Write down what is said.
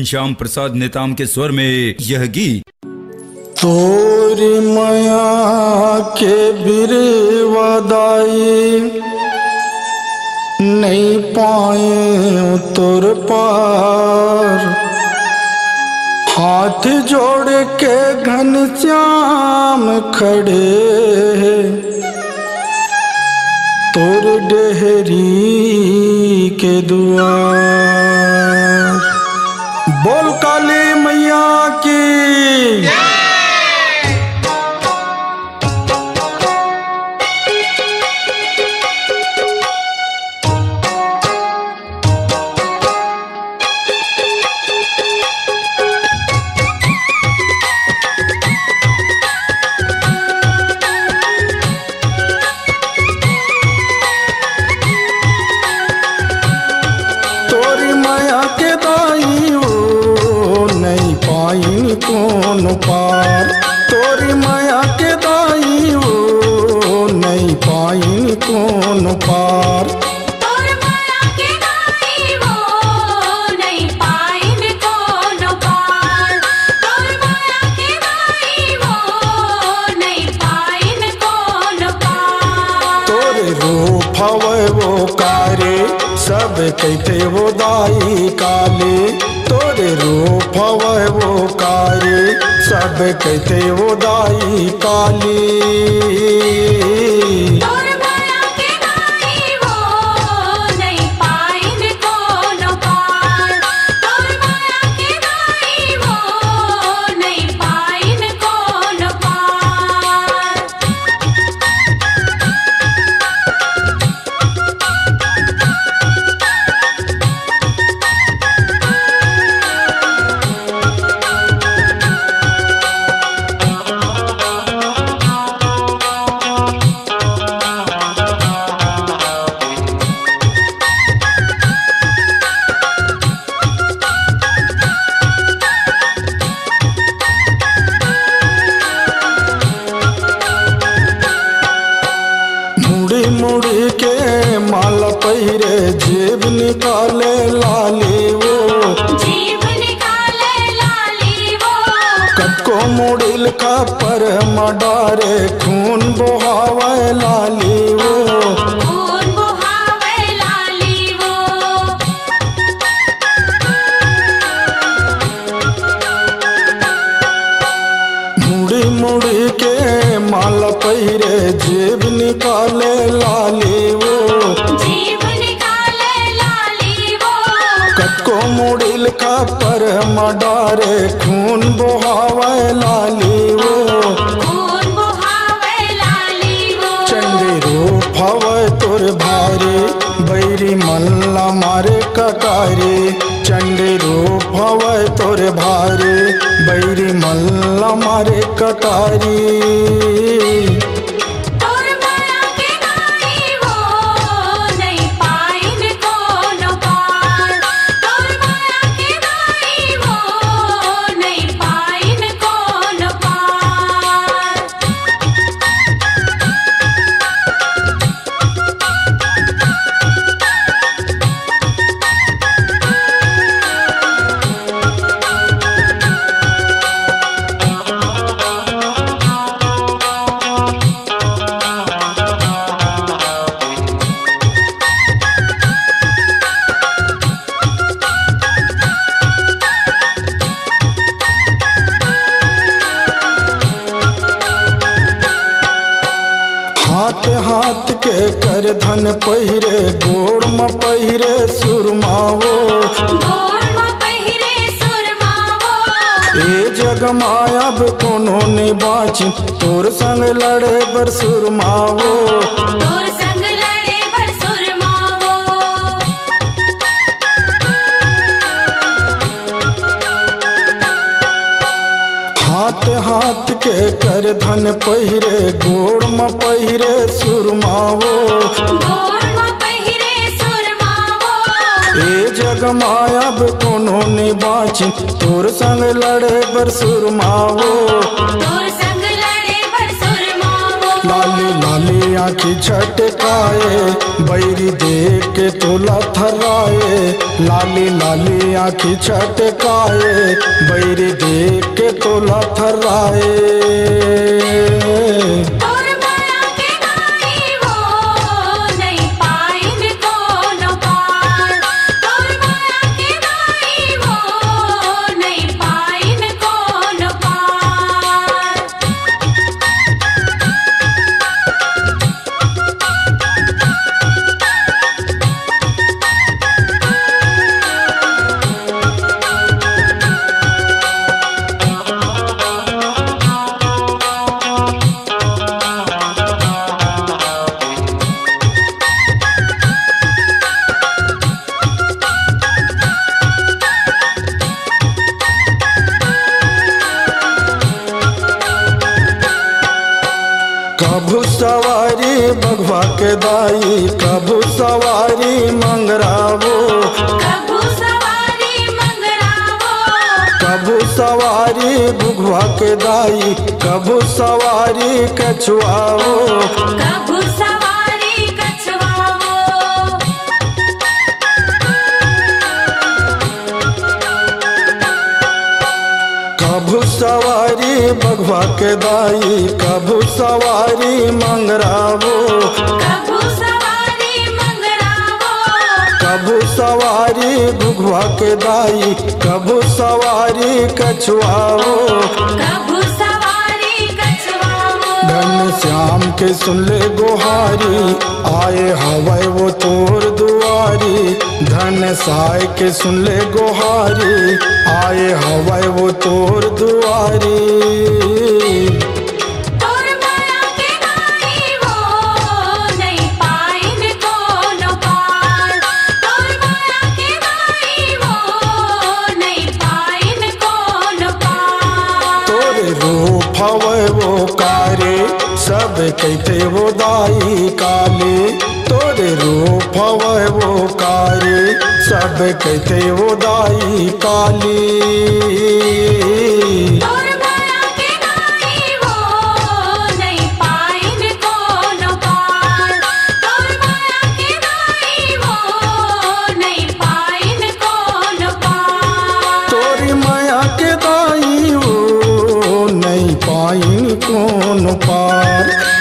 घनश्याम प्रसाद नेताम के स्वर में यह गीत। तोरी माया के बिरवादाई नहीं पाए तुर पार, हाथ जोड़ के घनश्याम खड़े तुर डेहरी के दुआर। बोल काली मैया की। कौन पार तोरी माया के दाई हो नहीं पाई कौन पार। तोर माया के दाई हो नहीं पाई कौन पार। तोर माया के दाई हो नहीं पाई कौन पार। तोरे रूप हवे वो कारे सब कहते वो दाई काले। तोरे रूप हवे वो कारे सब कहते वो दाई काली। तोर माया के दाई हो नहीं पाई कौन पार। तोर माया के दाई हो नहीं पाई कौन पार। मुड़ी के माला पहिरे जेब निकाले लाली वो। जीव निकाले लाली वो। कटको मुड़िल का पर मडारे खून बहावे लाली वो। खून बहावे लाली वो। मुड़ी के माला पहिरे जेब निकाले लाली वो। जीव निकाले लाली वो। कटको मुड़िल का पर मडारे खून बहावे लाली वो। खून बहावे लाली वो। चंडी रूप हवे तुर भारी बैरी मल्ला मारे कटारी। चंडी रूप हवे तुर भारी बैरी मल्ला मारे कटारी। तोर माया के दाई हो नहीं पाई कौन पार। तोर माया के दाई हो नहीं पाई कौन पार। हाथ हाथ के कर धन पहिरे गोड़ में पहिरे सुरमावो। गोड़ में पहिरे सुरमावो। ए जग मायाब कोनो ने बाची तोर संग लड़े बर सुरमावो। तोर संग लड़े बर सुरमावो। हाथ हाथ के कर धन पहिरे गोड़ में पहिरे सुरमावो। गोड़ में पहिरे सुरमावो। ए जग मायाब कोनो ने बाची तोर संग लड़े बर सुरमावो। तोर संग लड़े बर सुरमावो। लाली लाली आँखी छटकाए, बैरी देख के तोला थराए। लाली लाली आँखी छटकाए, बैरी देख के तोला थराए। तोर माया के नाई वो नहीं पाइन कोनो पार। तोर माया के नाई वो नहीं पाइन कोनो पार। कभू सवारी बघवा के दाई, कभू सवारी मंगरावो। कभू सवारी मंगरावो, कभू सवारी बुघवा के दाई, कभू सवारी कछुआवो। कभू सवारी कछवावो। कभू सवारी बघवा के दाई, कभू सवारी मंगरावो। कभू सवारी मंगरावो, कभू सवारी बुघवा के दाई, कभू सवारी कछुआवो। कभू सवारी कछवावो। धन श्याम के सुन ले गोहारी, आए हवै वो तोर दुआरी। धन साय के सुन ले गोहारी, आए हवै वो तोर दुआरी। तोर माया के नाई वो नहीं पाइन कोनो पार। तोर माया के नाई वो नहीं पाइन कोनो पार। तोरे रूप हवै वो कारे, सब कहते वो दाई काले। तोरे रूप हवै वो कारे, सब कहते वो दाई काली। तोर माया के नाई वो नहीं पाइन कोनो पार। तोर माया के नाई वो नहीं पाइन कोनो पार। तोरी माया के दाई वो नहीं पाइन कौन पार।